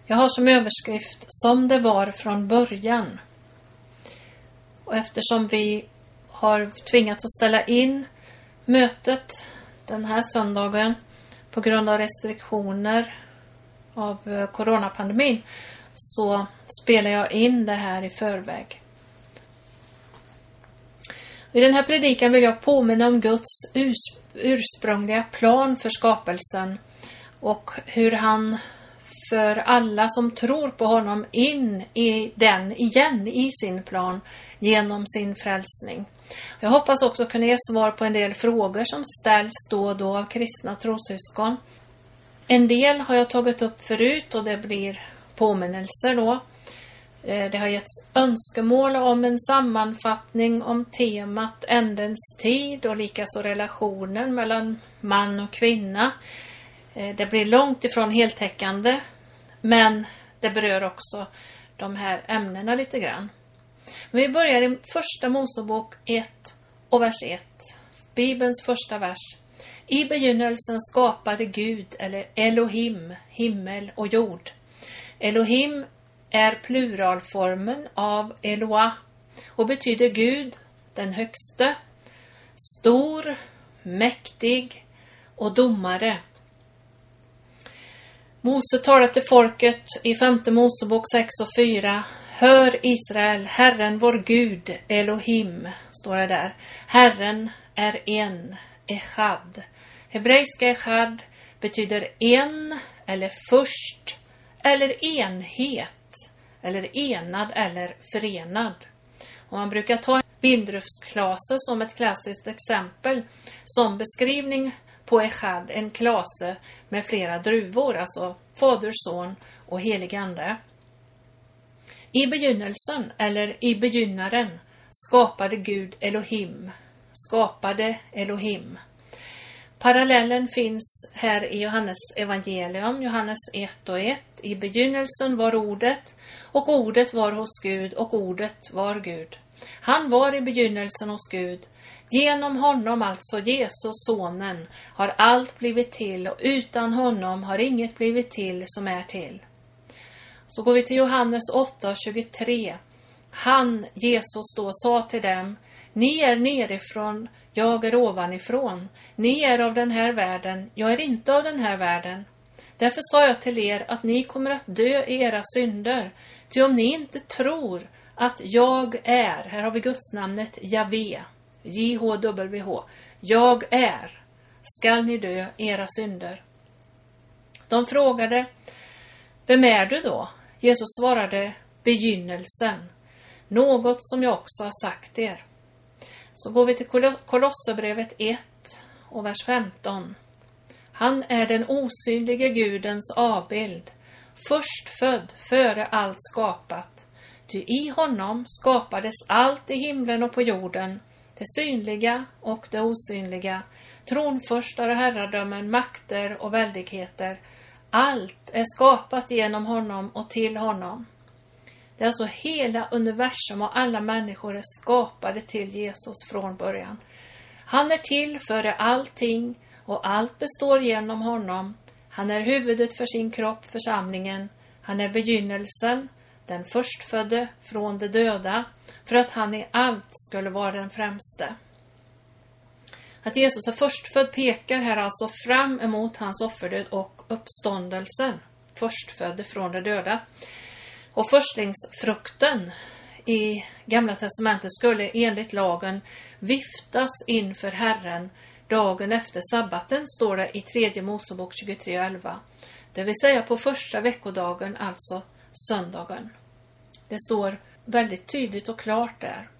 Jag har som överskrift som det var från början. Och eftersom vi har tvingats att ställa in mötet den här söndagen på grund av restriktioner av coronapandemin, så spelar jag in det här i förväg. I den här predikan vill jag påminna om Guds ursprungliga plan för skapelsen och hur han för alla som tror på honom in i den igen i sin plan genom sin frälsning. Jag hoppas också kunna ge svar på en del frågor som ställs då och då av kristna trossyskon. En del har jag tagit upp förut och det blir påminnelser då. Det har getts önskemål om en sammanfattning om temat ändens tid och likaså relationen mellan man och kvinna. Det blir långt ifrån heltäckande, men det berör också de här ämnena lite grann. Men vi börjar i första Mosebok 1 och vers 1. Bibelns första vers. I begynnelsen skapade Gud, eller Elohim, himmel och jord. Elohim är pluralformen av Eloah och betyder Gud, den högste, stor, mäktig och domare. Mose talade till folket i 5:e Mosebok 6 och 4. Hör Israel, Herren vår Gud, Elohim, står det där. Herren är en, Echad. Hebreiska Echad betyder en eller först eller enhet eller enad eller förenad. Och man brukar ta vindruvsklase som ett klassiskt exempel som beskrivning på Echad, en klase med flera druvor, alltså Fader, Son och helig ande. I begynnelsen eller i begynnaren skapade Gud Elohim. Skapade Elohim. Parallellen finns här i Johannes evangelium, Johannes 1 och 1. I begynnelsen var ordet, och ordet var hos Gud, och ordet var Gud. Han var i begynnelsen hos Gud. Genom honom, alltså Jesus, sonen, har allt blivit till, och utan honom har inget blivit till som är till. Så går vi till Johannes 8 och 23. Han, Jesus då, sa till dem: ni är nerifrån, jag är ovanifrån. Ni är av den här världen, jag är inte av den här världen. Därför sa jag till er att ni kommer att dö i era synder. Ty om ni inte tror att jag är, här har vi Guds namnet Javé, JHWH, jag är, skall ni dö i era synder. De frågade: vem är du då? Jesus svarade: begynnelsen, något som jag också har sagt er. Så går vi till Kolosserbrevet 1 och vers 15. Han är den osynlige Gudens avbild, förstfödd före allt skapat. Ty i honom skapades allt i himlen och på jorden, det synliga och det osynliga, tronförstar och herradömen, makter och väldigheter. Allt är skapat genom honom och till honom. Det är alltså hela universum och alla människor är skapade till Jesus från början. Han är till före allting och allt består genom honom. Han är huvudet för sin kropp, församlingen. Han är begynnelsen, den förstfödde från de döda, för att han i allt skulle vara den främste. Att Jesus är förstfödd pekar här alltså fram emot hans offerdöd och uppståndelsen. Förstfödde från de döda. Och förstlingsfrukten i Gamla testamentet skulle enligt lagen viftas inför Herren dagen efter sabbaten, står det i 3 Mosebok 23:11. Det vill säga på första veckodagen, alltså söndagen. Det står väldigt tydligt och klart där.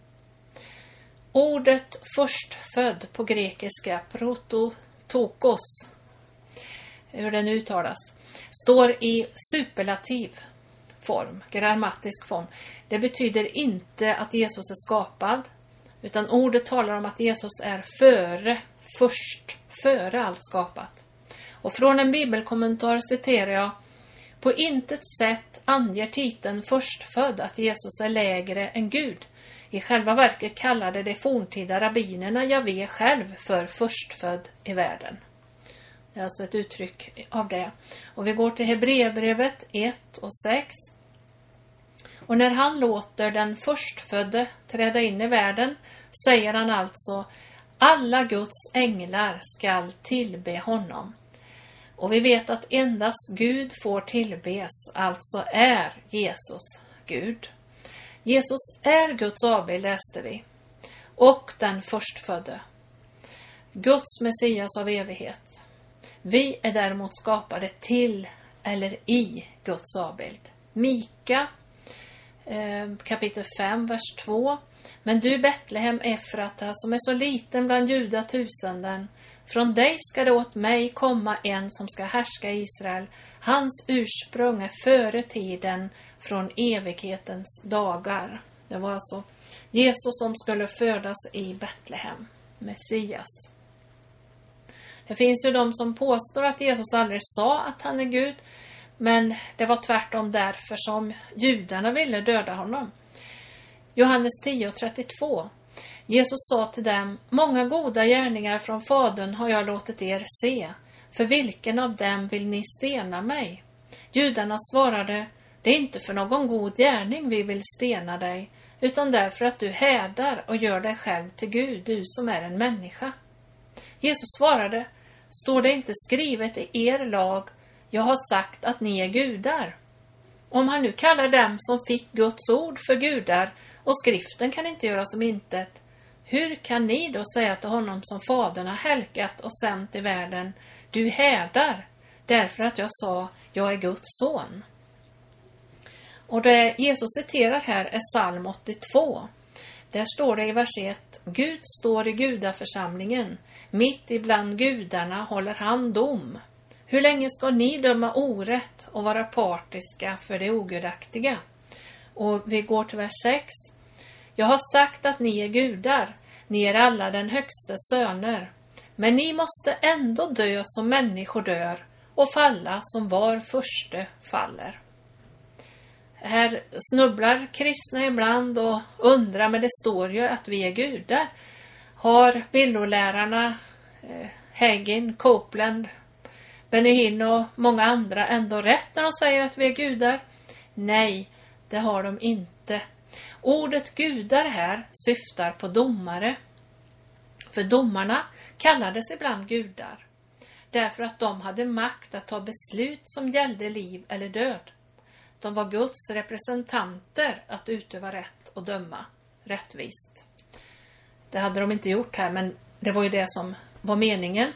Ordet förstfödd på grekiska, prototokos, hur den uttalas, står i superlativ form, grammatisk form. Det betyder inte att Jesus är skapad, utan ordet talar om att Jesus är före allt skapat. Och från en bibelkommentar citerar jag: på intet sätt anger titeln förstfödd att Jesus är lägre än Gud. I själva verket kallade de forntida rabbinerna Javé själv för förstfödd i världen. Det är alltså ett uttryck av det. Och vi går till Hebreerbrevet 1 och 6. Och när han låter den förstfödde träda in i världen säger han alltså: alla Guds änglar skall tillbe honom. Och vi vet att endast Gud får tillbes, alltså är Jesus Gud. Jesus är Guds avbild, läste vi. Och den förstfödde. Guds Messias av evighet. Vi är däremot skapade till eller i Guds avbild. Mika kapitel 5, vers 2. Men du Betlehem Efrata, som är så liten bland judatusenden, från dig ska det åt mig komma en som ska härska Israel. Hans ursprung är före tiden, från evighetens dagar. Det var alltså Jesus som skulle födas i Betlehem, Messias. Det finns ju de som påstår att Jesus aldrig sa att han är Gud, men det var tvärtom därför som judarna ville döda honom. Johannes 10:32. Jesus sa till dem: många goda gärningar från Fadern har jag låtit er se. För vilken av dem vill ni stena mig? Judarna svarade: det är inte för någon god gärning vi vill stena dig, utan därför att du hädar och gör dig själv till Gud, du som är en människa. Jesus svarade: står det inte skrivet i er lag, jag har sagt att ni är gudar? Om han nu kallar dem som fick Guds ord för gudar, och skriften kan inte göra som intet, hur kan ni då säga till honom som Fadern har helgat och sänt i världen: du hädar, därför att jag sa, jag är Guds son? Och det Jesus citerar här är psalm 82. Där står det i vers 1: Gud står i gudaförsamlingen, mitt ibland gudarna håller han dom. Hur länge ska ni döma orätt och vara partiska för det ogudaktiga? Och vi går till vers 6. Jag har sagt att ni är gudar, ni är alla den högste söner. Men ni måste ändå dö som människor dör och falla som var förste faller. Här snubblar kristna ibland och undrar, men det står ju att vi är gudar. Har villolärarna Hagin, Copeland, Benny Hinn och många andra ändå rätt när de säger att vi är gudar? Nej, det har de inte. Ordet gudar här syftar på domare. För domarna kallades ibland gudar, därför att de hade makt att ta beslut som gällde liv eller död. De var Guds representanter att utöva rätt och döma rättvist. Det hade de inte gjort här, men det var ju det som var meningen.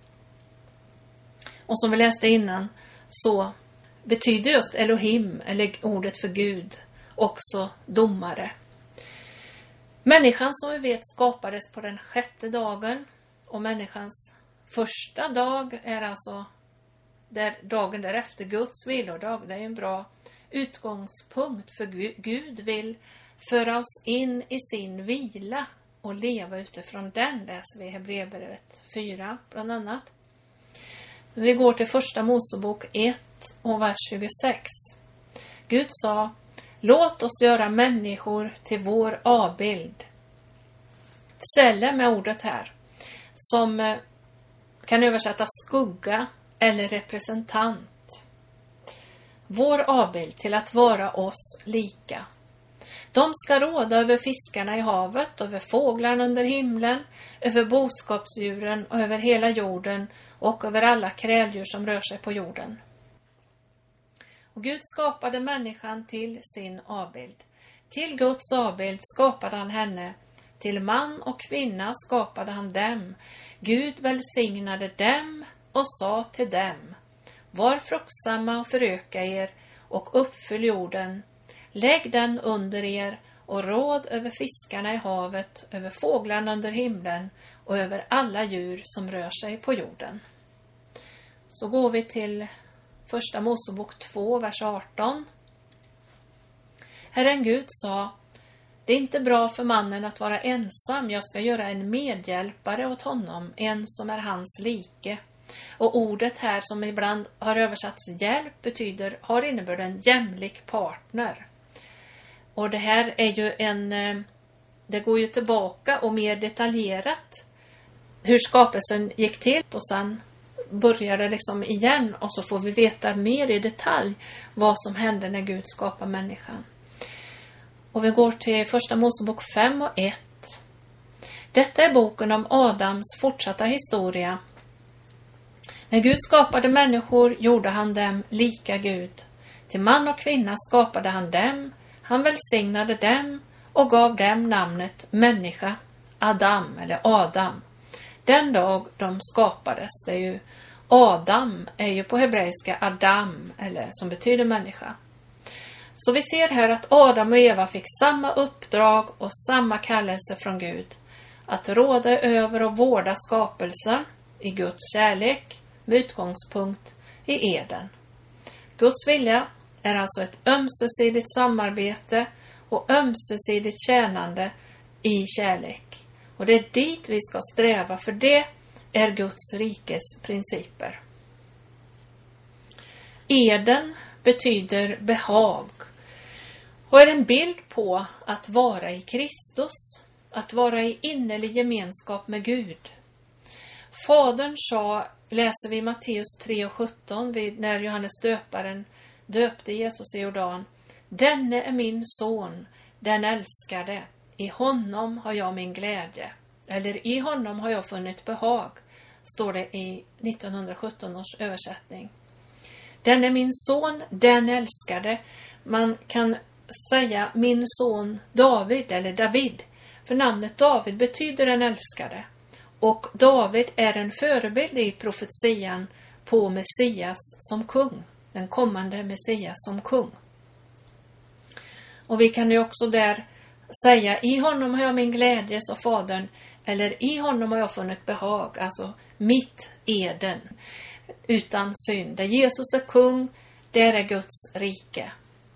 Och som vi läste innan så betyder just Elohim, eller ordet för Gud, också domare. Människan, som vi vet, skapades på den 6:e dagen, och människans första dag är alltså dagen därefter, Guds vilodag. Det är en bra utgångspunkt, för Gud vill föra oss in i sin vila och leva utifrån den, läser vi i Hebreerbrevet 4 bland annat. Vi går till första Mosebok 1 och vers 26. Gud sa: låt oss göra människor till vår avbild. Tselem är ordet här, som kan översättas skugga eller representant. Vår avbild, till att vara oss lika. De ska råda över fiskarna i havet, över fåglarna under himlen, över boskapsdjuren och över hela jorden och över alla kräldjur som rör sig på jorden. Och Gud skapade människan till sin avbild. Till Guds avbild skapade han henne. Till man och kvinna skapade han dem. Gud välsignade dem och sa till dem: var fruktsamma och föröka er och uppfyll jorden. Lägg den under er och råd över fiskarna i havet, över fåglarna under himlen och över alla djur som rör sig på jorden. Så går vi till första Mosebok 2, vers 18. Herren Gud sa: det är inte bra för mannen att vara ensam, jag ska göra en medhjälpare åt honom, en som är hans like. Och ordet här, som ibland har översatts hjälp, har innebörden jämlik partner. Och det här är ju det går ju tillbaka och mer detaljerat hur skapelsen gick till, och sen börjar det liksom igen och så får vi veta mer i detalj vad som hände när Gud skapade människan. Och vi går till första Mosebok 5 och 1. Detta är boken om Adams fortsatta historia. När Gud skapade människor gjorde han dem lika Gud. Till man och kvinna skapade han dem. Han välsignade dem och gav dem namnet människa, Adam eller Adam. Den dag de skapades, det är ju Adam är ju på hebreiska Adam eller som betyder människa. Så vi ser här att Adam och Eva fick samma uppdrag och samma kallelse från Gud. Att råda över och vårda skapelsen i Guds kärlek med utgångspunkt i Eden. Guds vilja är alltså ett ömsesidigt samarbete och ömsesidigt tjänande i kärlek. Och det är dit vi ska sträva, för det är Guds rikes principer. Eden betyder behag och är en bild på att vara i Kristus, att vara i innerlig gemenskap med Gud. Fadern sa, läser vi i Matteus 3:17 när Johannes döparen döpte Jesus i Jordan: denne är min son, den älskade. I honom har jag min glädje. Eller i honom har jag funnit behag, står det i 1917 års översättning. Den är min son, den älskade. Man kan säga min son David eller David. För namnet David betyder den älskade. Och David är en förebild i profetian på Messias som kung. Den kommande Messias som kung. Och vi kan ju också där säga: i honom har jag min glädje, sa fadern. Eller i honom har jag funnit behag. Alltså mitt Eden. Utan synd. Där Jesus är kung, där är Guds rike.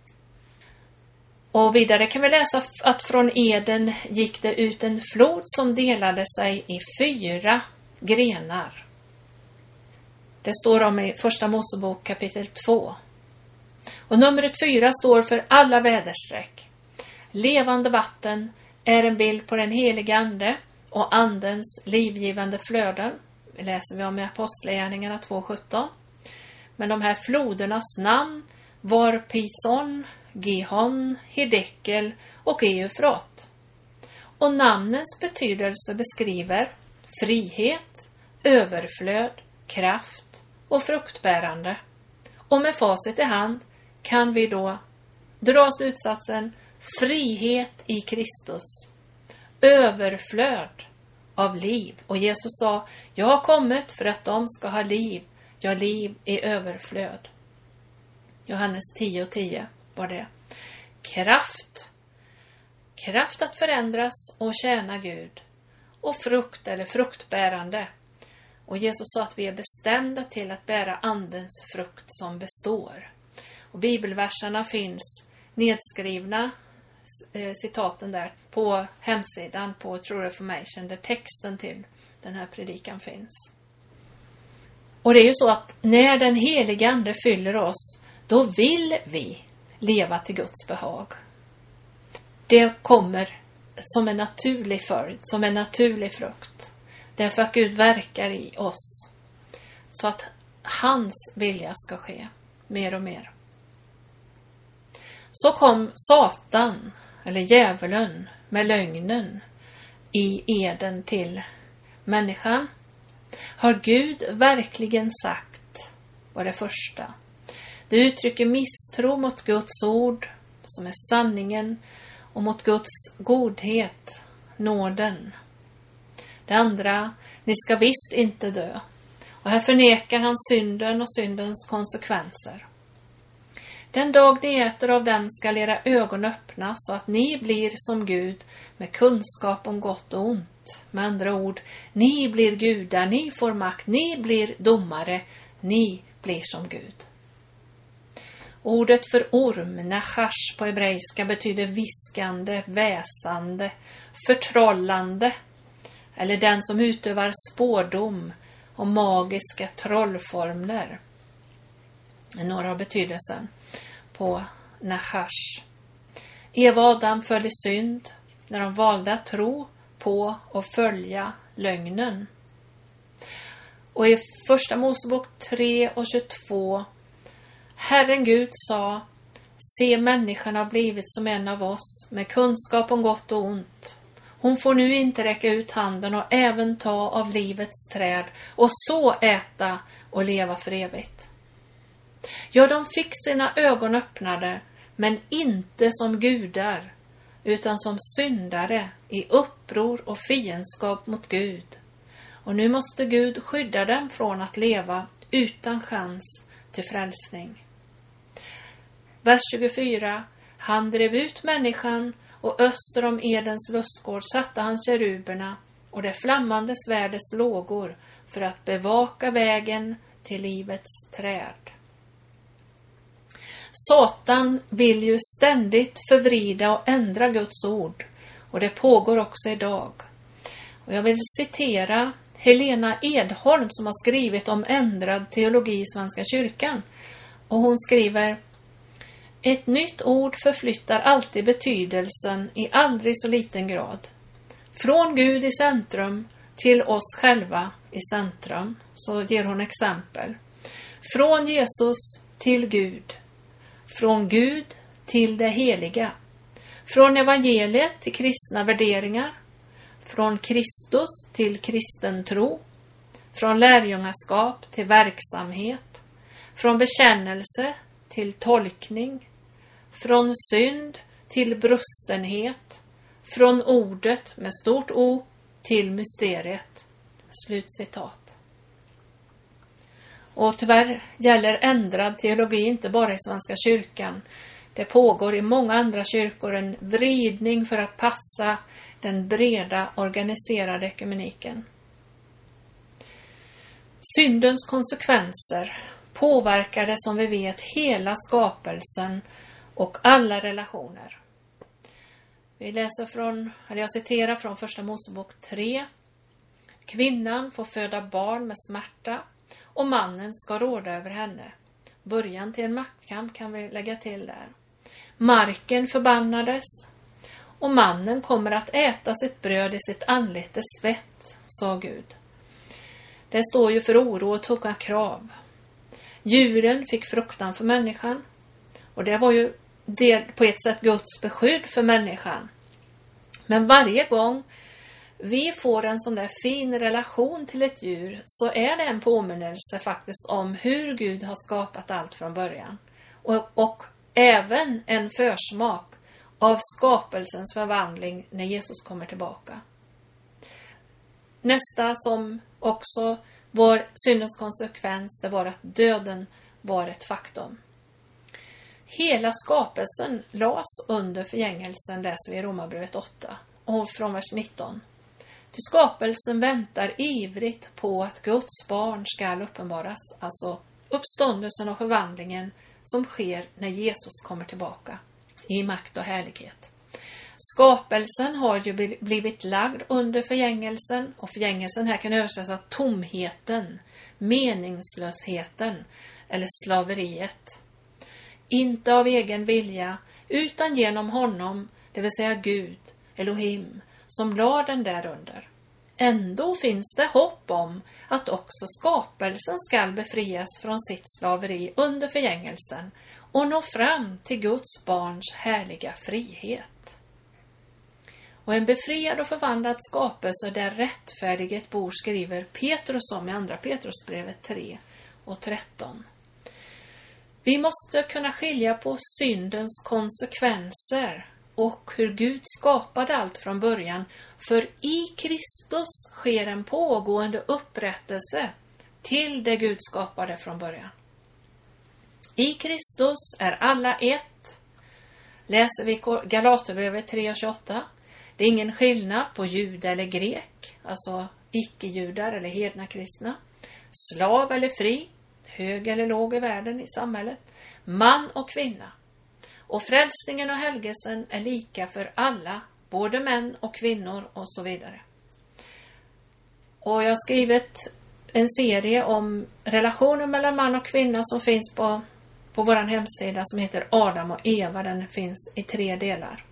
Och vidare kan vi läsa att från Eden gick det ut en flod som delade sig i 4 grenar. Det står om i första Mosebok kapitel 2. Och numret 4 står för alla väderstreck. Levande vatten är en bild på den helige ande och andens livgivande flöden. Det läser vi om i Apostlagärningarna 2:17. Men de här flodernas namn var Pison, Gihon, Hiddekel och Eufrat. Och namnens betydelse beskriver frihet, överflöd, kraft och fruktbärande. Och med facit i hand kan vi då dra slutsatsen: frihet i Kristus, överflöd av liv. Och Jesus sa: jag har kommit för att de ska ha liv, ja, liv i överflöd. Johannes 10:10 var det. Kraft att förändras och tjäna Gud. Och frukt eller fruktbärande. Och Jesus sa att vi är bestämda till att bära andens frukt som består. Och bibelverserna finns nedskrivna, citaten där, på hemsidan på True Reformation, där texten till den här predikan finns. Och det är ju så att när den helige ande fyller oss, då vill vi leva till Guds behag. Det kommer som en naturlig följd, som en naturlig frukt. Därför att Gud verkar i oss. Så att hans vilja ska ske mer och mer. Så kom Satan, eller djävulen, med lögnen i Eden till människan. Har Gud verkligen sagt, var det första. Det uttrycker misstro mot Guds ord, som är sanningen, och mot Guds godhet, nåden. Det andra: ni ska visst inte dö. Och här förnekar han synden och syndens konsekvenser. Den dag ni äter av den skall era ögon öppnas så att ni blir som Gud med kunskap om gott och ont. Med andra ord, ni blir gudar, ni får makt, ni blir domare, ni blir som Gud. Ordet för orm, nachash på hebreiska, betyder viskande, väsande, förtrollande, eller den som utövar spårdom och magiska trollformler. Några av betydelsen på nachash. Eva och Adam föll i synd när de valde att tro på och följa lögnen. Och i första Mosebok 3:22: Herren Gud sa: se, människan har blivit som en av oss, med kunskap om gott och ont. Hon får nu inte räcka ut handen och även ta av livets träd och så äta och leva för evigt. Ja, de fick sina ögon öppnade, men inte som gudar, utan som syndare i uppror och fiendskap mot Gud. Och nu måste Gud skydda dem från att leva utan chans till frälsning. Vers 24: han drev ut människan, och öster om Edens lustgård satte han keruberna och det flammande svärdets lågor för att bevaka vägen till livets träd. Satan vill ju ständigt förvrida och ändra Guds ord, och det pågår också idag. Och jag vill citera Helena Edholm som har skrivit om ändrad teologi i Svenska kyrkan. Och hon skriver: ett nytt ord förflyttar alltid betydelsen i aldrig så liten grad. Från Gud i centrum till oss själva i centrum. Så ger hon exempel. Från Jesus till Gud. Från Gud till det heliga. Från evangeliet till kristna värderingar. Från Kristus till kristen tro. Från lärjungaskap till verksamhet. Från bekännelse till tolkning. Från synd till brustenhet. Från ordet med stort O till mysteriet. Slutcitat. Och tyvärr gäller ändrad teologi inte bara i Svenska kyrkan. Det pågår i många andra kyrkor en vridning för att passa den breda organiserade ekumeniken. Syndens konsekvenser påverkade som vi vet hela skapelsen och alla relationer. Jag citerar från första Mosebok 3. Kvinnan får föda barn med smärta och mannen ska råda över henne. Början till en maktkamp kan vi lägga till där. Marken förbannades och mannen kommer att äta sitt bröd i sitt anletes svett, sa Gud. Det står ju för oro och tunga krav. Djuren fick fruktan för människan, och det var ju på ett sätt Guds beskydd för människan. Men varje gång vi får en sån där fin relation till ett djur så är det en påminnelse faktiskt om hur Gud har skapat allt från början. Och även en försmak av skapelsens förvandling när Jesus kommer tillbaka. Nästa som också var syndens konsekvens, det var att döden var ett faktum. Hela skapelsen las under förgängelsen, läser vi i Romarbrevet 8 och från vers 19. Ty skapelsen väntar ivrigt på att Guds barn ska uppenbaras, alltså uppståndelsen och förvandlingen som sker när Jesus kommer tillbaka i makt och härlighet. Skapelsen har ju blivit lagd under förgängelsen, och förgängelsen här kan översättas tomheten, meningslösheten eller slaveriet. Inte av egen vilja, utan genom honom, det vill säga Gud, Elohim, som la den där under. Ändå finns det hopp om att också skapelsen ska befrias från sitt slaveri under förgängelsen och nå fram till Guds barns härliga frihet. Och en befriad och förvandlad skapelse där rättfärdighet bor, skriver Petrus om i andra Petrusbrevet 3 och 13. Vi måste kunna skilja på syndens konsekvenser och hur Gud skapade allt från början. För i Kristus sker en pågående upprättelse till det Gud skapade från början. I Kristus är alla ett. Läser vi Galaterbrevet 3:28. Det är ingen skillnad på jude eller grek, alltså icke-judar eller hedna kristna, slav eller fri, hög eller låg i världen i samhället, man och kvinna. Och frälsningen och helgelsen är lika för alla, både män och kvinnor och så vidare. Och jag har skrivit en serie om relationen mellan man och kvinna som finns på vår hemsida som heter Adam och Eva. Den finns i 3 delar.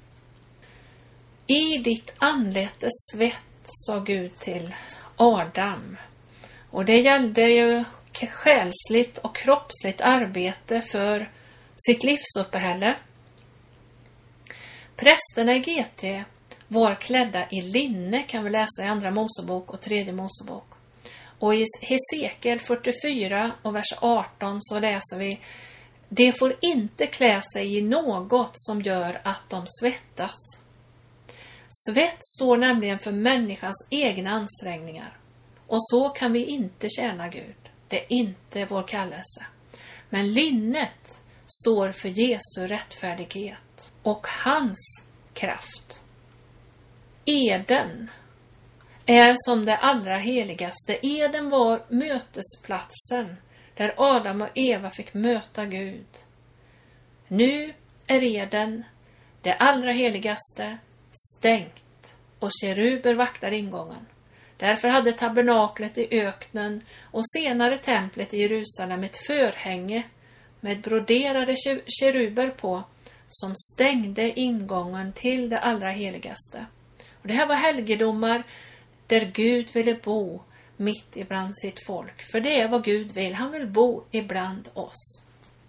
I ditt anletes svett, sa Gud till Adam. Och det gällde ju själsligt och kroppsligt arbete för sitt livsuppehälle. Prästerna i GT var klädda i linne, kan vi läsa i Andra Mosebok och Tredje Mosebok. Och i Hesekiel 44 och vers 18 så läser vi: de får inte klä sig i något som gör att de svettas. Svett står nämligen för människans egna ansträngningar. Och så kan vi inte tjäna Gud. Det är inte vår kallelse. Men linnet står för Jesu rättfärdighet och hans kraft. Eden är som det allra heligaste. Eden var mötesplatsen där Adam och Eva fick möta Gud. Nu är Eden, det allra heligaste, stängt och keruber vaktar ingången. Därför hade tabernaklet i öknen och senare templet i Jerusalem ett förhänge med broderade keruber på som stängde ingången till det allra heligaste. Och det här var helgedomar där Gud ville bo mitt ibland sitt folk. För det är vad Gud vill. Han vill bo ibland oss.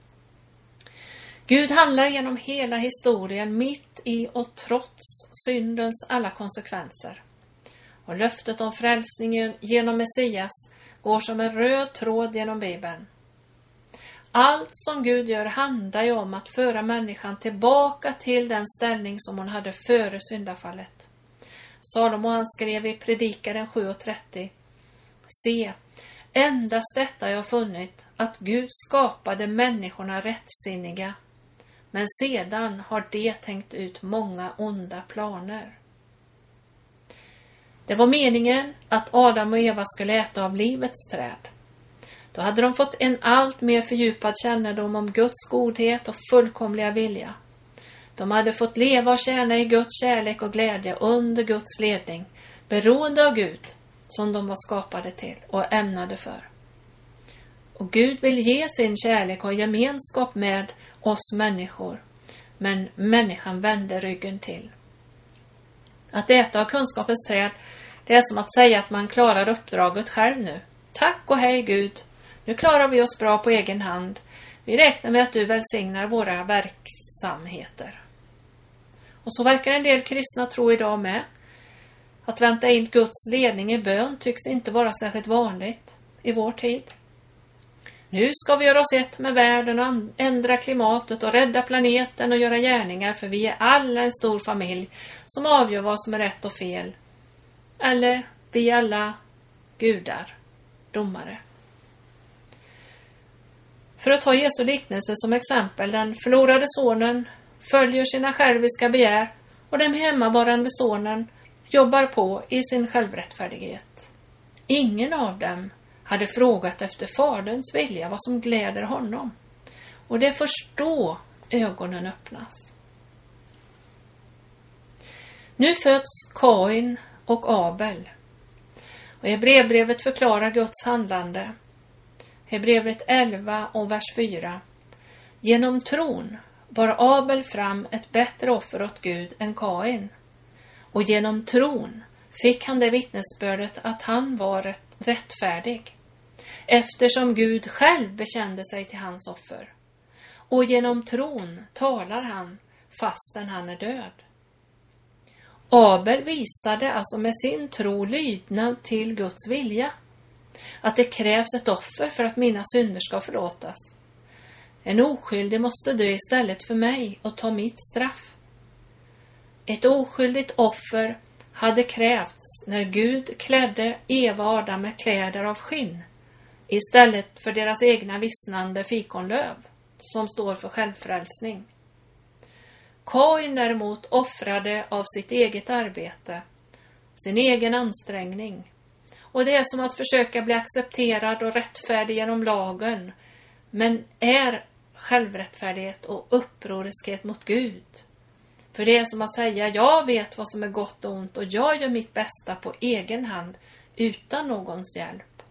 Gud handlar genom hela historien mitt i och trots syndens alla konsekvenser. Och löftet om frälsningen genom Messias går som en röd tråd genom Bibeln. Allt som Gud gör handlar ju om att föra människan tillbaka till den ställning som hon hade före syndafallet. Salomo han skrev i Predikaren 7:30: se, endast detta jag har funnit, att Gud skapade människorna rättsinniga, men sedan har det tänkt ut många onda planer. Det var meningen att Adam och Eva skulle äta av livets träd. Då hade de fått en allt mer fördjupad kännedom om Guds godhet och fullkomliga vilja. De hade fått leva och tjäna i Guds kärlek och glädje under Guds ledning, beroende av Gud som de var skapade till och ämnade för. Och Gud vill ge sin kärlek och gemenskap med oss människor, men människan vände ryggen till. Att äta av kunskapens träd, det är som att säga att man klarar uppdraget själv nu. Tack och hej Gud, nu klarar vi oss bra på egen hand. Vi räknar med att du välsignar våra verksamheter. Och så verkar en del kristna tro idag med. Att vänta in Guds ledning i bön tycks inte vara särskilt vanligt i vår tid. Nu ska vi göra oss ett med världen och ändra klimatet och rädda planeten och göra gärningar, för vi är alla en stor familj som avgör vad som är rätt och fel. Eller vi är alla gudar, domare. För att ta Jesu liknelse som exempel: den förlorade sonen följer sina själviska begär och den hemmavarande sonen jobbar på i sin självrättfärdighet. Ingen av dem hade frågat efter faderns vilja, vad som gläder honom. Och det är först då ögonen öppnas. Nu föds Kain och Abel. Och Hebreerbrevet förklarar Guds handlande. Hebreerbrevet 11 och vers 4. Genom tron bar Abel fram ett bättre offer åt Gud än Kain. Och genom tron fick han det vittnesbördet att han var rättfärdig, eftersom Gud själv bekände sig till hans offer. Och genom tron talar han fastän han är död. Abel visade alltså med sin tro lydnad till Guds vilja. Att det krävs ett offer för att mina synder ska förlåtas. En oskyldig måste dö istället för mig och ta mitt straff. Ett oskyldigt offer hade krävts när Gud klädde Eva och Adam med kläder av skinn istället för deras egna vissnande fikonlöv som står för självfrälsning. Kain däremot offrade av sitt eget arbete, sin egen ansträngning. Och det är som att försöka bli accepterad och rättfärdig genom lagen, men är självrättfärdighet och upproriskhet mot Gud. För det är som att säga: jag vet vad som är gott och ont och jag gör mitt bästa på egen hand utan någons hjälp.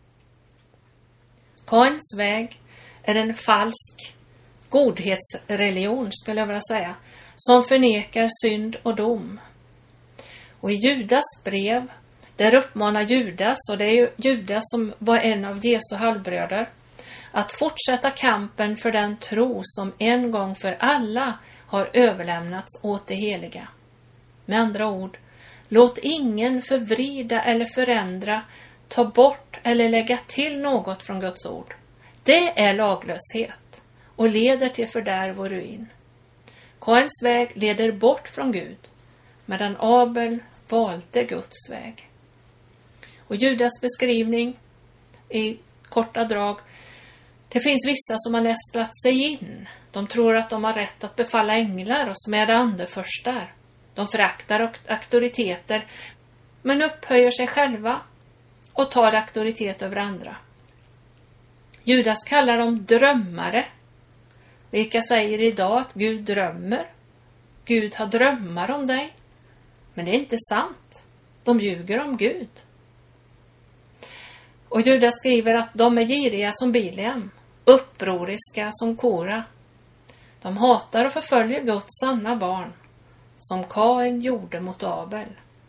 Kains väg är en falsk godhetsreligion, skulle jag vilja säga, som förnekar synd och dom. Och i Judas brev Där uppmanar Judas, och det är ju Judas som var en av Jesu halvbröder, att fortsätta kampen för den tro som en gång för alla har överlämnats åt det heliga. Med andra ord, låt ingen förvrida eller förändra, ta bort eller lägga till något från Guds ord. Det är laglöshet och leder till fördärv och ruin. Kains väg leder bort från Gud, medan Abel valde Guds väg. Och Judas beskrivning i korta drag: det finns vissa som har nästlat sig in. De tror att de har rätt att befalla änglar och smäda andefurstar. De föraktar auktoriteter, men upphöjer sig själva och tar auktoritet över andra. Judas kallar dem drömmare, vilka säger idag att Gud drömmer. Gud har drömmar om dig. Men det är inte sant. De ljuger om Gud. Och Judas skriver att de är giriga som Bileam, upproriska som Kora. De hatar och förföljer Guds sanna barn, som Kain gjorde mot Abel.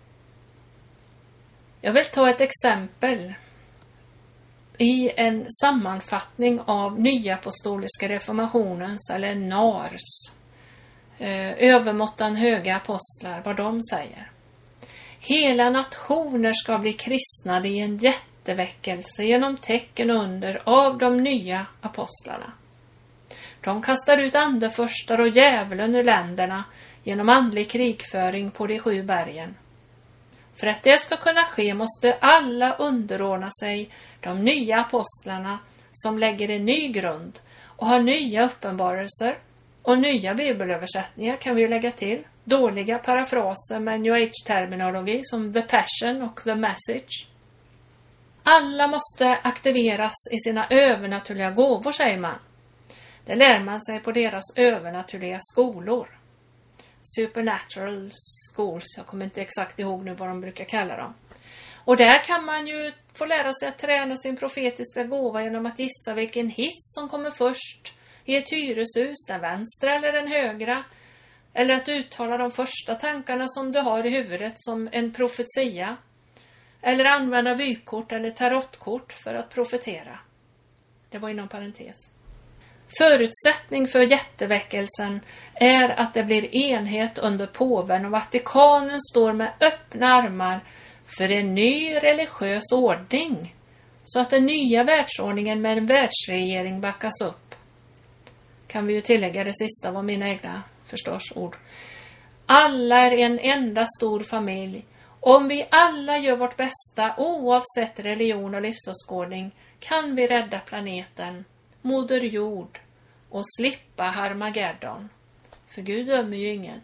Jag vill ta ett exempel i en sammanfattning av Nya apostoliska reformationens, eller NARS, övermåttan höga apostlar, vad de säger. Hela nationer ska bli kristnade i en jätteväckelse genom tecken under av de nya apostlarna. De kastar ut andefurstar och djävulen ur länderna genom andlig krigföring på de 7 bergen. För att det ska kunna ske måste alla underordna sig de nya apostlarna, som lägger en ny grund och har nya uppenbarelser och nya bibelöversättningar, kan vi ju lägga till. Dåliga parafraser med New Age-terminologi som The Passion och The Message. Alla måste aktiveras i sina övernaturliga gåvor, säger man. Det lär man sig på deras övernaturliga skolor. Supernatural schools, jag kommer inte exakt ihåg nu vad de brukar kalla dem. Och där kan man ju få lära sig att träna sin profetiska gåva genom att gissa vilken hiss som kommer först i ett hyreshus, den vänstra eller den högra. Eller att uttala de första tankarna som du har i huvudet som en profetia. Eller använda vykort eller tarotkort för att profetera. Det var inom parentes. Förutsättning för jätteväckelsen är att det blir enhet under påven och Vatikanen står med öppna armar för en ny religiös ordning, så att den nya världsordningen med en världsregering backas upp. Kan vi ju tillägga det sista var mina egna ord. Alla är en enda stor familj. Om vi alla gör vårt bästa oavsett religion och livsåskådning kan vi rädda planeten, Moder Jord, och slippa Harmageddon. För Gud dömer ju ingen.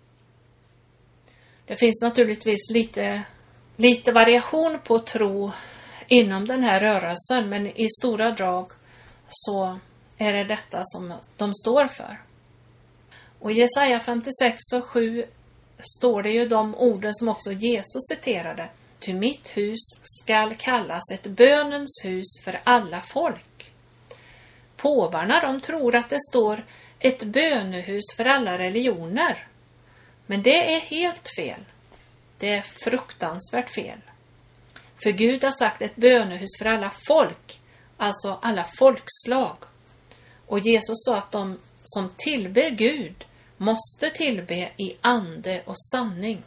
Det finns naturligtvis lite variation på tro inom den här rörelsen, men i stora drag så är det detta som de står för. Och i Jesaja 56:7 står det ju de orden som också Jesus citerade. Ty mitt hus skall kallas ett bönens hus för alla folk. Påvarna, de tror att det står ett bönehus för alla religioner. Men det är helt fel. Det är fruktansvärt fel. För Gud har sagt ett bönehus för alla folk, alltså alla folkslag. Och Jesus sa att de som tillber Gud måste tillbe i ande och sanning.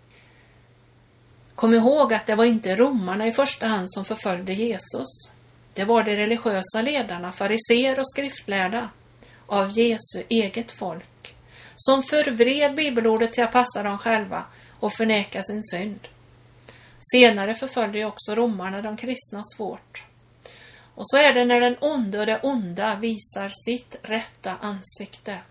Kom ihåg att det var inte romarna i första hand som förföljde Jesus. Det var de religiösa ledarna, fariseer och skriftlärda av Jesu eget folk, som förvred bibelordet till att passa dem själva och förneka sin synd. Senare förföljde också romarna de kristna svårt. Och så är det när den onde och det onda visar sitt rätta ansikte.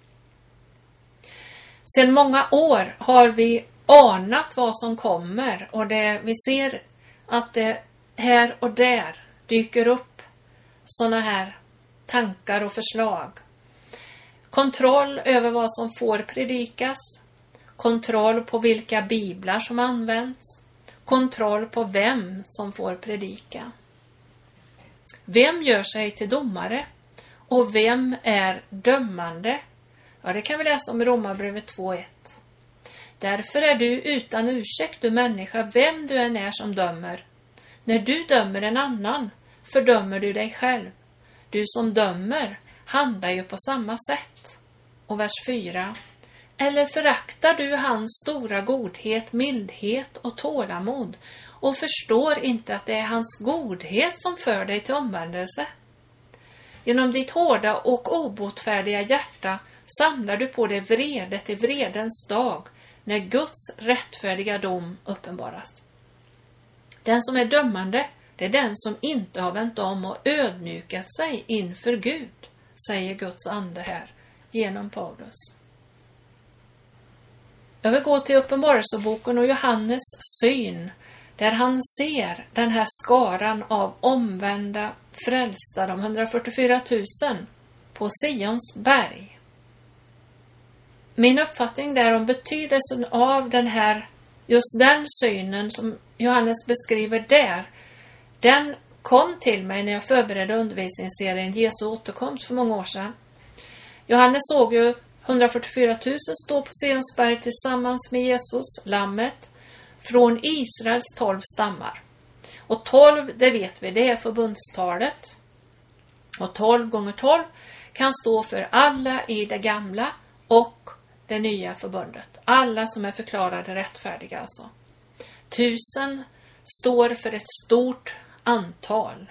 Sedan många år har vi anat vad som kommer, och vi ser att det här och där dyker upp såna här tankar och förslag. Kontroll över vad som får predikas, kontroll på vilka biblar som används, kontroll på vem som får predika. Vem gör sig till domare och vem är dömande? Ja, det kan vi läsa om i Romarbrevet 2:1. Därför är du utan ursäkt, du människa, vem du än är som dömer. När du dömer en annan, fördömer du dig själv. Du som dömer handlar ju på samma sätt. Och vers 4. Eller föraktar du hans stora godhet, mildhet och tålamod och förstår inte att det är hans godhet som för dig till omvändelse? Genom ditt hårda och obotfärdiga hjärta samlar du på dig vrede till vredens dag, när Guds rättfärdiga dom uppenbaras. Den som är dömande, det är den som inte har vänt om och ödmjukat sig inför Gud, säger Guds ande här genom Paulus. Jag vill gå till Uppenbarelseboken och Johannes syn, där han ser den här skaran av omvända frälsta, de 144 000 på Sions berg. Min uppfattning där om betydelsen av just den synen som Johannes beskriver där, den kom till mig när jag förberedde undervisningsserien Jesu återkomst för många år sedan. Johannes såg ju 144 000 stå på Sions berg tillsammans med Jesus, lammet, från Israels 12 stammar. Och 12, det vet vi, det är förbundstalet. Och 12 gånger 12 kan stå för alla i det gamla och det nya förbundet. Alla som är förklarade rättfärdiga alltså. 1000 står för ett stort antal.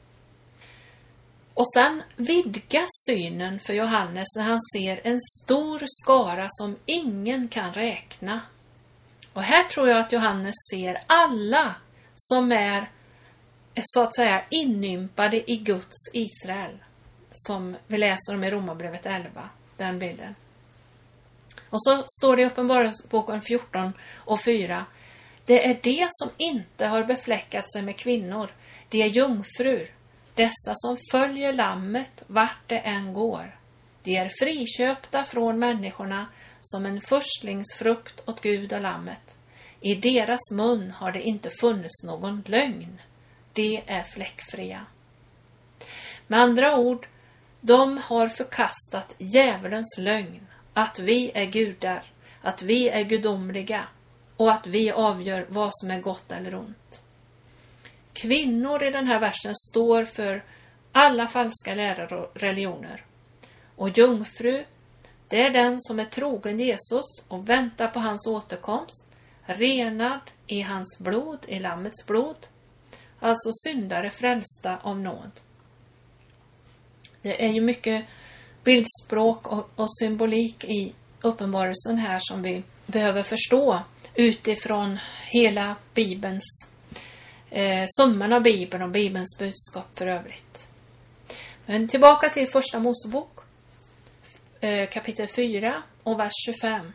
Och sen vidgas synen för Johannes när han ser en stor skara som ingen kan räkna. Och här tror jag att Johannes ser alla som är så att säga inympade i Guds Israel. Som vi läser om i Romarbrevet 11, den bilden. Och så står det i Uppenbarelseboken 14 och 4. Det är det som inte har befläckat sig med kvinnor. Det är jungfrur. Dessa som följer lammet vart det än går. De är friköpta från människorna som en förstlingsfrukt åt Gud och lammet. I deras mun har det inte funnits någon lögn. De är fläckfria. Med andra ord, de har förkastat djävulens lögn. Att vi är gudar, att vi är gudomliga och att vi avgör vad som är gott eller ont. Kvinnor i den här versen står för alla falska läror och religioner. Och jungfru, det är den som är trogen Jesus och väntar på hans återkomst, renad i hans blod, i lammets blod, alltså syndare frälsta av nåd. Det är ju mycket bildspråk och symbolik i uppenbarelsen här som vi behöver förstå utifrån hela Bibelns summan av Bibeln och Bibelns budskap för övrigt. Men tillbaka till första Mosebok kapitel 4 och vers 25.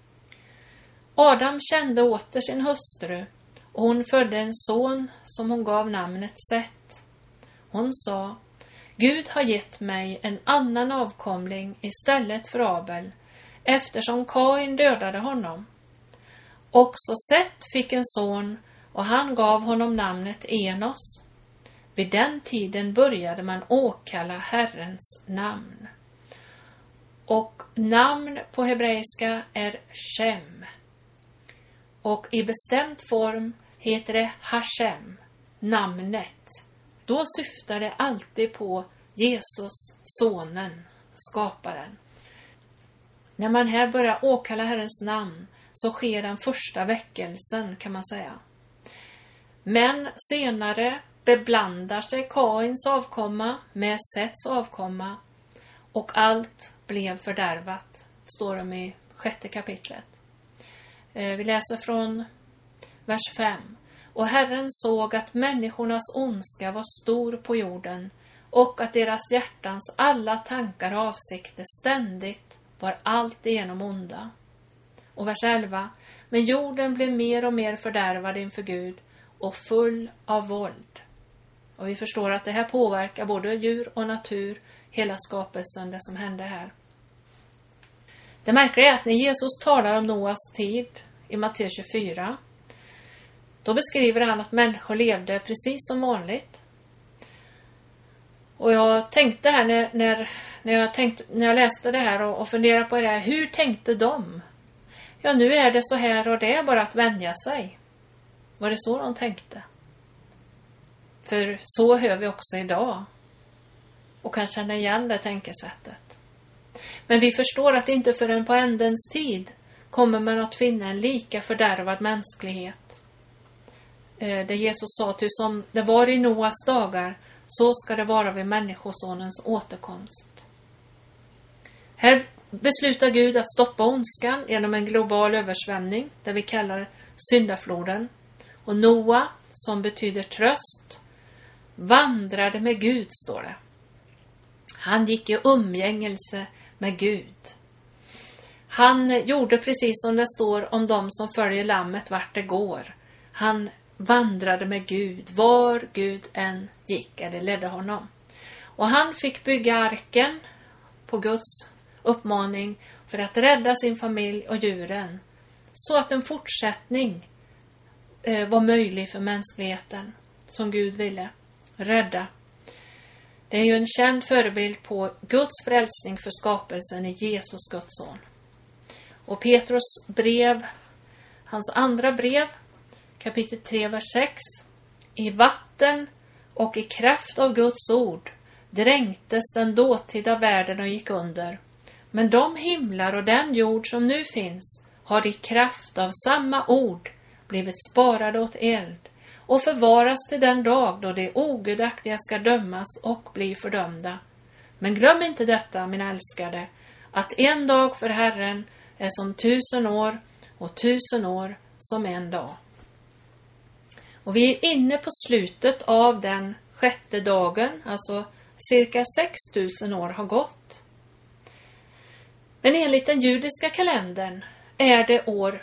Adam kände åter sin hustru och hon födde en son som hon gav namnet Set. Hon sa: Gud har gett mig en annan avkomling istället för Abel, eftersom Kain dödade honom. Också Set fick en son och han gav honom namnet Enos. Vid den tiden började man åkalla Herrens namn. Och namn på hebreiska är Shem. Och i bestämd form heter det Hashem, namnet. Då syftar det alltid på Jesus, sonen, skaparen. När man här börjar åkalla Herrens namn så sker den första väckelsen, kan man säga. Men senare beblandar sig Kains avkomma med Sets avkomma och allt blev fördärvat, står det i 6:e kapitlet. Vi läser från vers 5. Och Herren såg att människornas ondska var stor på jorden och att deras hjärtans alla tankar och avsikter ständigt var allt igenom onda. Och vers 11. Men jorden blev mer och mer fördärvad inför Gud och full av våld. Och vi förstår att det här påverkar både djur och natur, hela skapelsen, det som hände här. Det märkliga är att när Jesus talar om Noas tid i Matteus 24, då beskriver han att människor levde precis som vanligt. Och jag tänkte här när jag läste det här och funderade på det här, hur tänkte de? Ja, nu är det så här och det är bara att vänja sig. Var det så de tänkte? För så hör vi också idag. Och kan känna igen det tänkesättet. Men vi förstår att inte förrän på ändens tid kommer man att finna en lika fördärvad mänsklighet. Det Jesus sa till som det var i Noas dagar, så ska det vara vid människosonens återkomst. Här beslutar Gud att stoppa ondskan genom en global översvämning, där vi kallar syndafloden. Och Noa, som betyder tröst, vandrade med Gud, står det. Han gick i umgängelse med Gud. Han gjorde precis som det står om de som följer lammet vart det går. Han vandrade med Gud, var Gud än gick eller ledde honom. Och han fick bygga arken på Guds uppmaning för att rädda sin familj och djuren. Så att en fortsättning var möjlig för mänskligheten som Gud ville rädda. Det är ju en känd förebild på Guds frälsning för skapelsen i Jesus, Guds son. Och Petrus brev, hans andra brev, kapitel 3, vers 6. I vatten och i kraft av Guds ord dränktes den dåtida världen och gick under. Men de himlar och den jord som nu finns har i kraft av samma ord blivit sparade åt eld och förvaras till den dag då de ogudaktiga ska dömas och bli fördömda. Men glöm inte detta, mina älskade, att en dag för Herren är som 1000 år och 1000 år som en dag. Och vi är inne på slutet av den 6:e dagen, alltså cirka 6000 år har gått. Men enligt den judiska kalendern är det år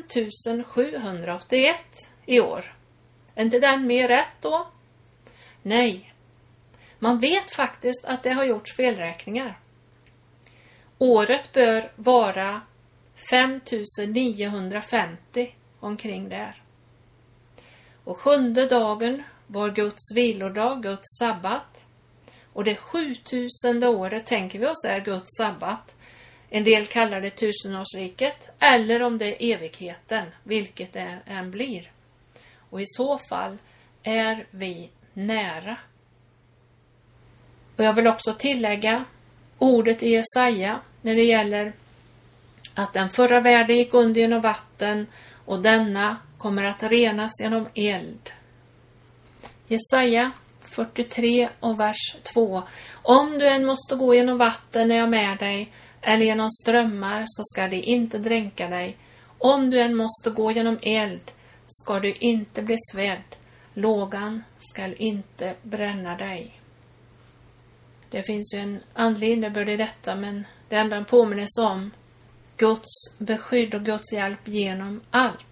5781 i år. Är inte den mer rätt då? Nej. Man vet faktiskt att det har gjorts felräkningar. Året bör vara 5950 omkring där. Och 7:e dagen var Guds vilodag, Guds sabbat. Och det 7000:e året tänker vi oss är Guds sabbat. En del kallar det tusenårsriket eller om det är evigheten, vilket det än blir. Och i så fall är vi nära. Och jag vill också tillägga ordet i Jesaja när det gäller att den förra världen gick under genom vatten och denna kommer att renas genom eld. Jesaja 43 och vers 2. Om du än måste gå genom vatten är jag med dig, eller genom strömmar så ska det inte dränka dig. Om du än måste gå genom eld ska du inte bli svedd. Lågan ska inte bränna dig. Det finns ju en andlig innebörd i detta, men det enda en påminnelse om Guds beskydd och Guds hjälp genom allt.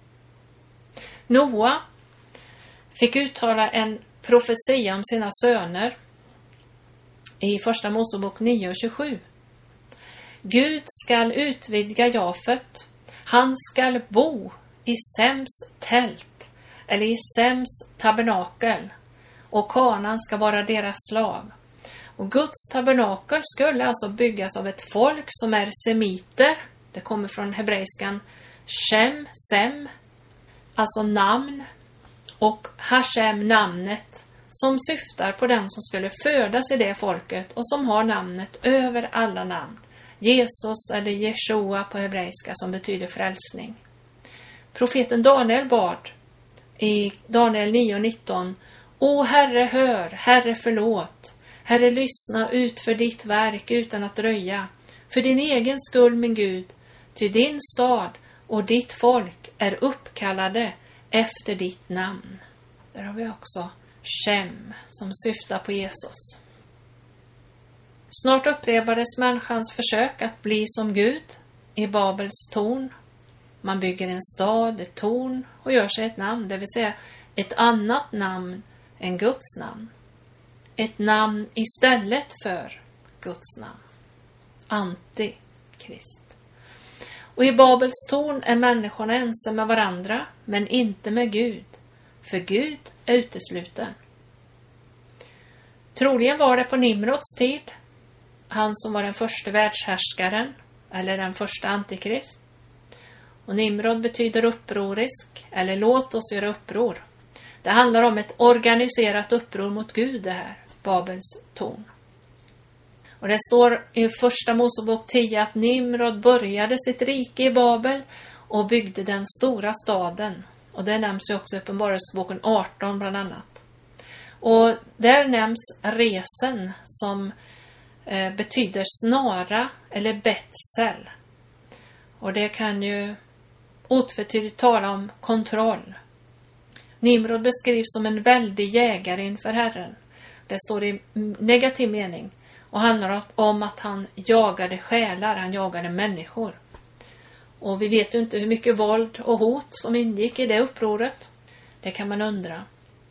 Noa fick uttala en profetia om sina söner i första Mosebok 9:27. Gud skall utvidga Jafet. Han skall bo i Sems tält eller i Sems tabernakel och Kanaan ska vara deras slav. Och Guds tabernakel skulle alltså byggas av ett folk som är semiter. Det kommer från hebreiskan Shem, Sem, alltså namn, och Hashem, namnet, som syftar på den som skulle födas i det folket och som har namnet över alla namn. Jesus eller Jeshua på hebreiska, som betyder frälsning. Profeten Daniel bad i Daniel 9:19: O Herre, hör, Herre, förlåt. Herre, lyssna ut för ditt verk utan att dröja. För din egen skull, min Gud, ty din stad och ditt folk är uppkallade efter ditt namn. Där har vi också Shem som syftar på Jesus. Snart upprepades människans försök att bli som Gud i Babels torn. Man bygger en stad, ett torn och gör sig ett namn, det vill säga ett annat namn än Guds namn. Ett namn istället för Guds namn. Antikrist. Och i Babels torn är människorna ensamma med varandra, men inte med Gud. För Gud är utesluten. Troligen var det på Nimrods tid, han som var den första världshärskaren, eller den första antikrist. Och Nimrod betyder upprorisk eller låt oss göra uppror. Det handlar om ett organiserat uppror mot Gud, det här, Babels torn. Och det står i första Mosebok 10 att Nimrod började sitt rike i Babel och byggde den stora staden. Och det nämns ju också i Uppenbarelseboken 18 bland annat. Och där nämns resen som betyder snara eller betsel. Och det kan ju otvetydigt tala om kontroll. Nimrod beskrivs som en väldig jägare inför Herren. Det står i negativ mening och handlar om att han jagade själar, han jagade människor. Och vi vet ju inte hur mycket våld och hot som ingick i det upproret. Det kan man undra.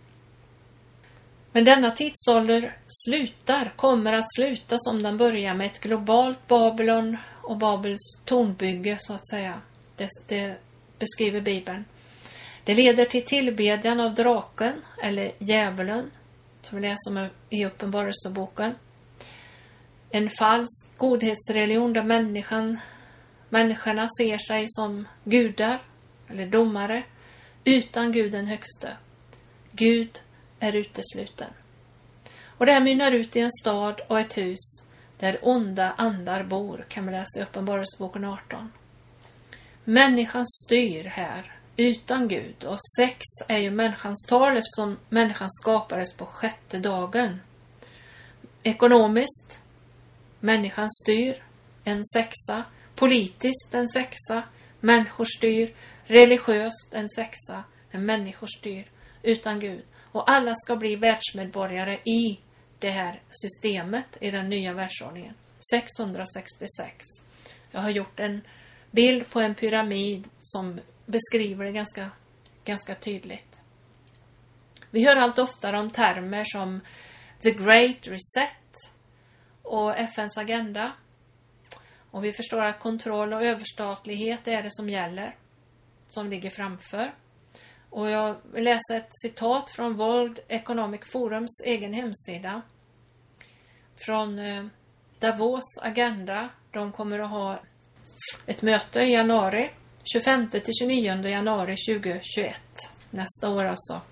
Men denna tidsålder kommer att sluta som den börjar, med ett globalt Babylon och Babels tornbygge, så att säga. Det beskriver Bibeln. Det leder till tillbedjan av draken eller djävulen, som vi läser i Uppenbarelseboken. En falsk godhetsreligion där människorna ser sig som gudar eller domare utan Gud den högste. Gud är utesluten. Och det här mynnar ut i en stad och ett hus där onda andar bor, kan man läsa i Uppenbarelseboken 18. Människan styr här utan Gud, och sex är ju människans tal eftersom människan skapades på 6:e dagen. Ekonomiskt, människan styr, en sexa. Politiskt, en sexa. Människor styr. Religiöst, en sexa. En människor styr utan Gud. Och alla ska bli världsmedborgare i det här systemet, i den nya världsordningen. 666. Jag har gjort en bild på en pyramid som beskriver det ganska tydligt. Vi hör allt oftare om termer som The Great Reset och FNs agenda. Och vi förstår att kontroll och överstatlighet är det som gäller, som ligger framför. Och jag vill läsa ett citat från World Economic Forums egen hemsida. Från Davos agenda. De kommer att ha ett möte i januari. 25-29 januari 2021. Nästa år alltså.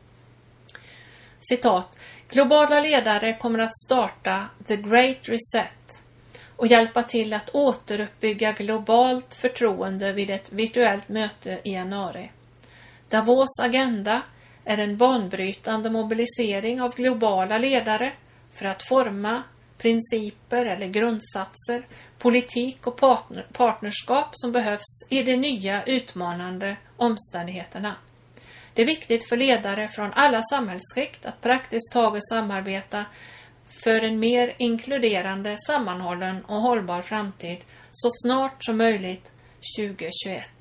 Citat. Globala ledare kommer att starta The Great Reset och hjälpa till att återuppbygga globalt förtroende vid ett virtuellt möte i januari. Davos agenda är en banbrytande mobilisering av globala ledare för att forma principer eller grundsatser, politik och partnerskap som behövs i de nya utmanande omständigheterna. Det är viktigt för ledare från alla samhällsskikt att praktiskt taget samarbeta för en mer inkluderande, sammanhållen och hållbar framtid så snart som möjligt 2021.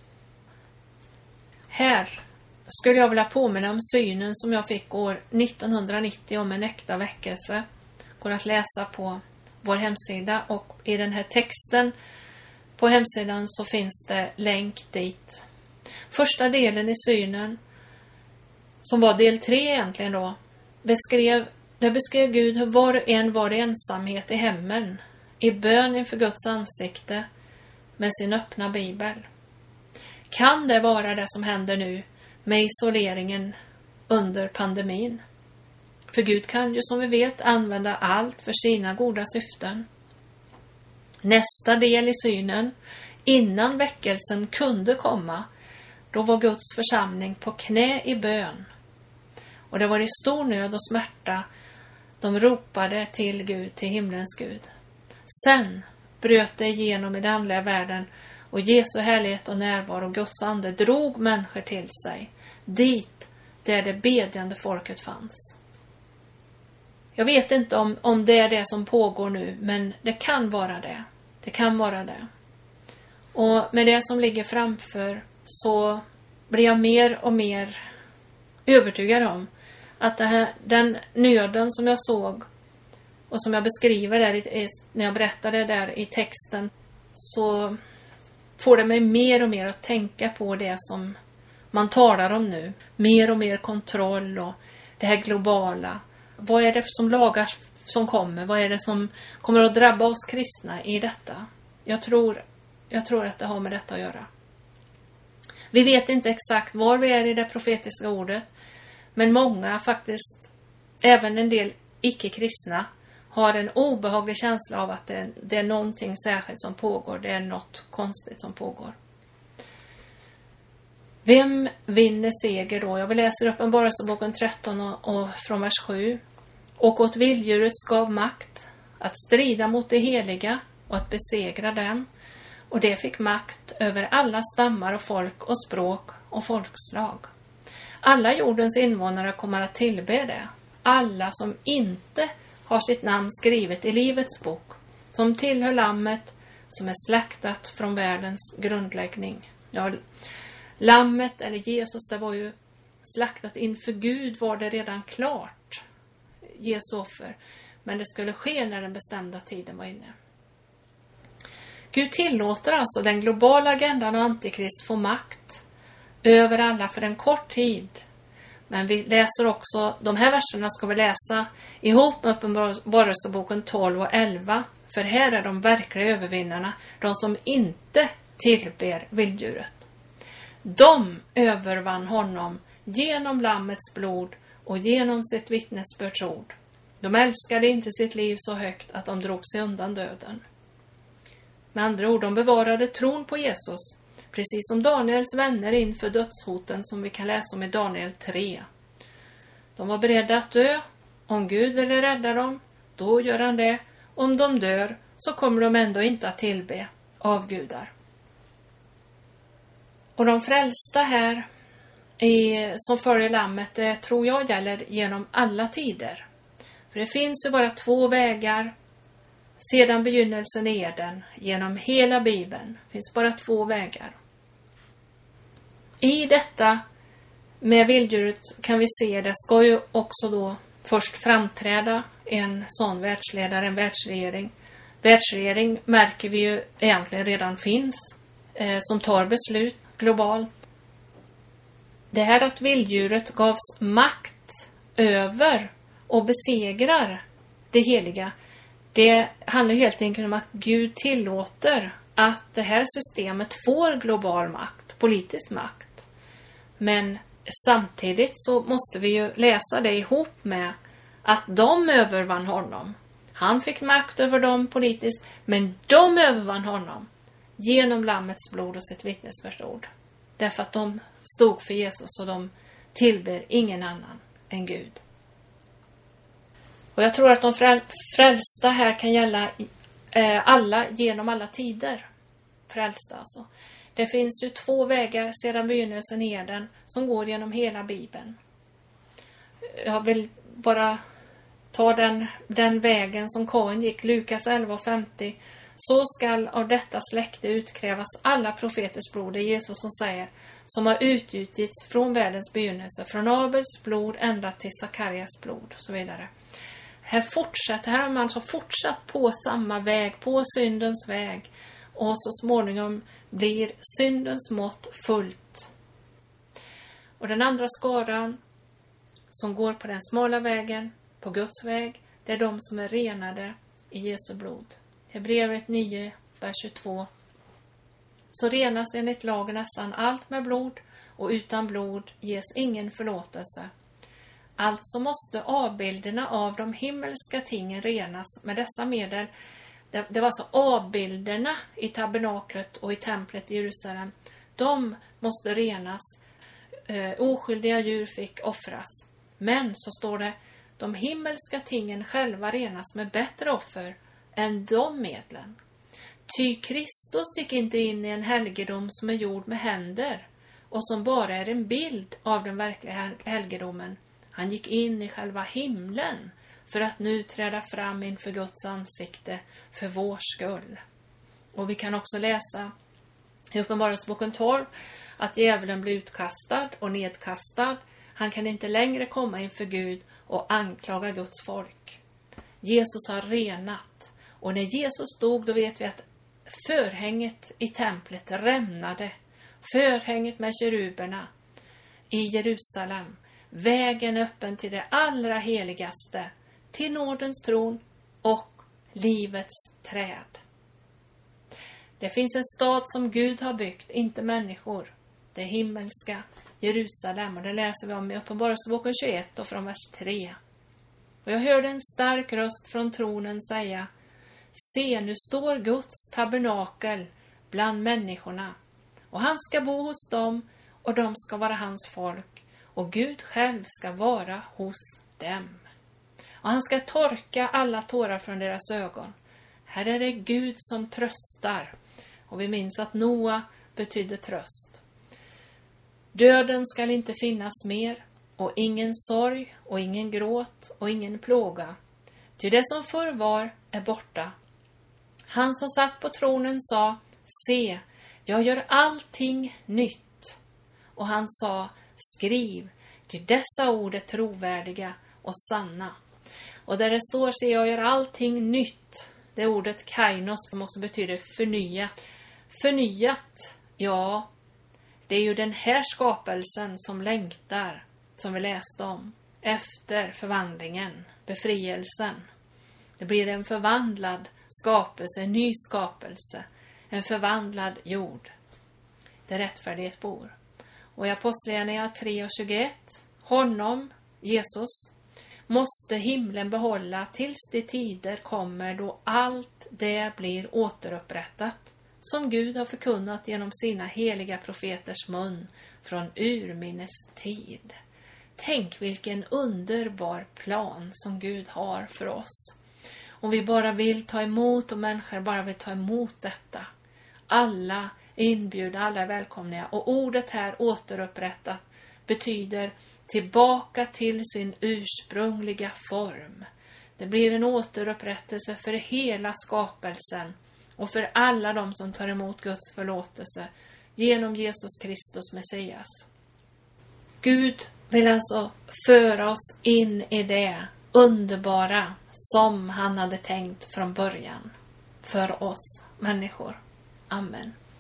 Här skulle jag vilja påminna om synen som jag fick år 1990 om en äkta väckelse. Går att läsa på vår hemsida, och i den här texten på hemsidan så finns det länk dit. Första delen i synen, som var del 3 egentligen då, beskrev Gud hur var och en var i ensamhet i hemmen, i bön inför Guds ansikte med sin öppna bibel. Kan det vara det som händer nu med isoleringen under pandemin? För Gud kan ju, som vi vet, använda allt för sina goda syften. Nästa del i synen, innan väckelsen kunde komma, då var Guds församling på knä i bön. Och det var i stor nöd och smärta de ropade till Gud, till himlens Gud. Sen bröt det igenom i den andliga världen, och Jesu härlighet och närvaro och Guds ande drog människor till sig, dit där det bedjande folket fanns. Jag vet inte om det är det som pågår nu, men det kan vara det. Det kan vara det. Och med det som ligger framför så blir jag mer och mer övertygad om att den nöden som jag såg och som jag beskriver där när jag berättade där i texten, så får det mig mer och mer att tänka på det som man talar om nu. Mer och mer kontroll och det här globala. Vad är det som lagar som kommer? Vad är det som kommer att drabba oss kristna i detta? Jag tror att det har med detta att göra. Vi vet inte exakt var vi är i det profetiska ordet, men många, faktiskt även en del icke-kristna, har en obehaglig känsla av att det är någonting särskilt som pågår. Det är något konstigt som pågår. Vem vinner seger då? Jag vill läsa Uppenbarelseboken 13 och från vers 7. Och åt vilddjuret gav makt att strida mot det heliga och att besegra dem. Och det fick makt över alla stammar och folk och språk och folkslag. Alla jordens invånare kommer att tillbe det. Alla som inte har sitt namn skrivet i livets bok, som tillhör lammet som är slaktat från världens grundläggning. Ja, lammet eller Jesus, det var ju slaktat inför Gud, var det redan klart, Jesu offer. Men det skulle ske när den bestämda tiden var inne. Gud tillåter alltså den globala agendan och antikrist få makt över alla för en kort tid. Men vi läser också, de här verserna ska vi läsa ihop med Uppenbarelseboken 12 och 11. För här är de verkliga övervinnarna, de som inte tillber vilddjuret. De övervann honom genom lammets blod och genom sitt vittnesbördsord. De älskade inte sitt liv så högt att de drog sig undan döden. Med andra ord, de bevarade tron på Jesus, precis som Daniels vänner inför dödshoten som vi kan läsa om i Daniel 3. De var beredda att dö. Om Gud ville rädda dem, då gör han det. Om de dör så kommer de ändå inte att tillbe avgudar. Och de frälsta här som följer lammet, det tror jag gäller genom alla tider. För det finns ju bara två vägar sedan begynnelsen i Eden, genom hela Bibeln. Det finns bara två vägar. I detta med vilddjuret kan vi se, det ska ju också då först framträda en sån världsledare, en världsregering. Världsregering märker vi ju egentligen redan finns, som tar beslut globalt. Det här att vilddjuret gavs makt över och besegrar det heliga, det handlar helt enkelt om att Gud tillåter att det här systemet får global makt, politisk makt. Men samtidigt så måste vi ju läsa det ihop med att de övervann honom. Han fick makt över dem politiskt, men de övervann honom genom lammets blod och sitt vittnesbördsord. Därför att de stod för Jesus och de tillber ingen annan än Gud. Och jag tror att de frälsta här kan gälla alla genom alla tider. Frälsta alltså. Det finns ju två vägar sedan begynnelsen i Eden som går genom hela Bibeln. Jag vill bara ta den vägen som Kain gick, Lukas 11:50. Så skall av detta släkte utkrävas alla profeters blod, det är Jesus som säger, som har utgjutits från världens begynnelse, från Abels blod ända till Sakarias blod och så vidare. Här har man så fortsatt på samma väg, på syndens väg, och så småningom blir syndens mått fullt. Och den andra skaran som går på den smala vägen, på Guds väg, det är de som är renade i Jesu blod. Hebreerbrevet 9, vers 22. Så renas enligt lagen nästan allt med blod, och utan blod ges ingen förlåtelse. Alltså måste avbilderna av de himmelska tingen renas med dessa medel. Det var alltså avbilderna i tabernaklet och i templet i Jerusalem. De måste renas. Oskyldiga djur fick offras. Men så står det, de himmelska tingen själva renas med bättre offer än de medlen. Ty Kristus gick inte in i en helgedom som är gjord med händer och som bara är en bild av den verkliga helgedomen. Han gick in i själva himlen för att nu träda fram inför Guds ansikte för vår skull. Och vi kan också läsa i Uppenbarelseboken 12 att djävulen blir utkastad och nedkastad. Han kan inte längre komma inför Gud och anklaga Guds folk. Jesus har renat. Och när Jesus dog, då vet vi att förhänget i templet rämnade. Förhänget med keruberna i Jerusalem. Vägen öppen till det allra heligaste, till nådens tron och livets träd. Det finns en stad som Gud har byggt, inte människor. det himmelska Jerusalem. Och det läser vi om i Uppenbarelseboken 21 och från vers 3. Och jag hörde en stark röst från tronen säga: Se, nu står Guds tabernakel bland människorna, och han ska bo hos dem, och de ska vara hans folk, och Gud själv ska vara hos dem. Och han ska torka alla tårar från deras ögon. Här är det Gud som tröstar. Och vi minns att Noa betydde tröst. Döden skall inte finnas mer, och ingen sorg och ingen gråt och ingen plåga. Ty det som förr var är borta. Han som satt på tronen sa: Se, jag gör allting nytt. Och han sa: Skriv, ty dessa ord är trovärdiga och sanna. Och där det står: Se, jag gör allting nytt, det är ordet kainos, som också betyder förnyat. Förnyat, ja, det är ju den här skapelsen som längtar, som vi läste om, efter förvandlingen, befrielsen. Det blir en förvandlad skapelse, en ny skapelse, en förvandlad jord där rättfärdighet bor. Och i Apostlagärningarna 3:21, honom, Jesus, måste himlen behålla tills de tider kommer då allt det blir återupprättat, som Gud har förkunnat genom sina heliga profeters mun från urminnes tid. Tänk vilken underbar plan som Gud har för oss. Om vi bara vill ta emot, och människor bara vill ta emot detta. Alla är inbjudna, alla är välkomna. Och ordet här, återupprättat, betyder tillbaka till sin ursprungliga form. Det blir en återupprättelse för hela skapelsen och för alla de som tar emot Guds förlåtelse genom Jesus Kristus Messias. Gud vill alltså föra oss in i det underbara som han hade tänkt från början för oss människor. Amen.